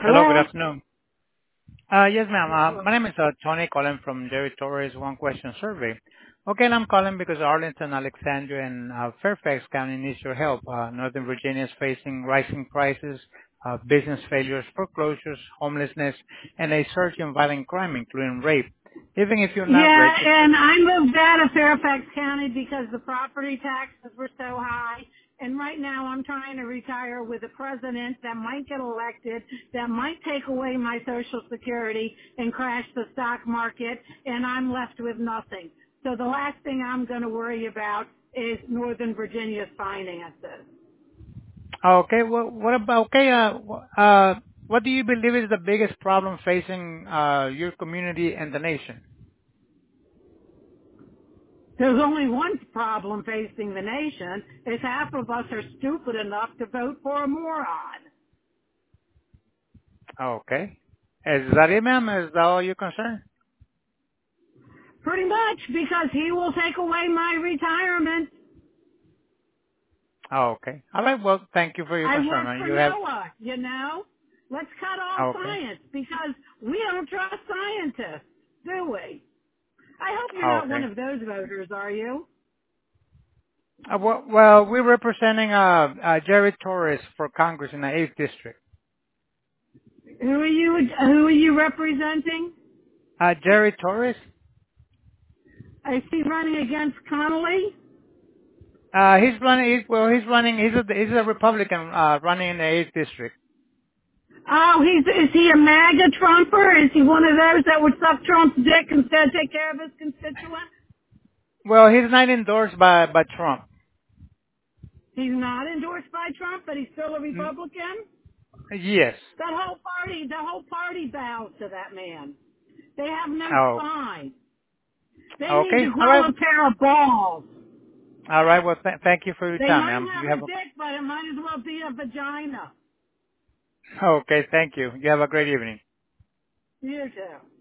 Hello, good Hello? afternoon. Yes, ma'am. My name is Tony calling from Jerry Torres One Question Survey. Okay, and I'm calling because Arlington, Alexandria, and Fairfax County needs your help. Northern Virginia is facing rising prices, business failures, foreclosures, homelessness, and a surge in violent crime, including rape. Even if you're not Yeah, registered. and I moved out of Fairfax County because the property taxes were so high. And right now I'm trying to retire with a president that might get elected, that might take away my Social Security and crash the stock market, and I'm left with nothing. So the last thing I'm going to worry about is Northern Virginia's finances. Okay, well, what about, what do you believe is the biggest problem facing your community and the nation? There's only one problem facing the nation, is half of us are stupid enough to vote for a moron. Okay. Is that it, ma'am? Is that all you're concerned? Pretty much, because he will take away my retirement. Oh, okay. All right. Well, thank you for your I concern, work man. for You have. NOAA, you know? Let's cut all Okay. science, because we don't trust scientists, do we? I hope you're not one Okay. of those voters, are you? Well, we're representing Jerry Torres for Congress in the 8th District. Who are you representing? Jerry Torres? Is he running against Connolly? He's running. He's running. He's a Republican running in the 8th District. Oh, is he a MAGA Trumper? Is he one of those that would suck Trump's dick instead of take care of his constituents? Well, he's not endorsed by Trump. He's not endorsed by Trump, but he's still a Mm, Republican? yes. The whole party bows to that man. They have no Oh. spine. They need Okay. to All grow right. a pair of balls. All right. Well, thank you for your They time, might ma'am. You have have a dick, but it might as well be a vagina. Okay. Thank you. You have a great evening. You too.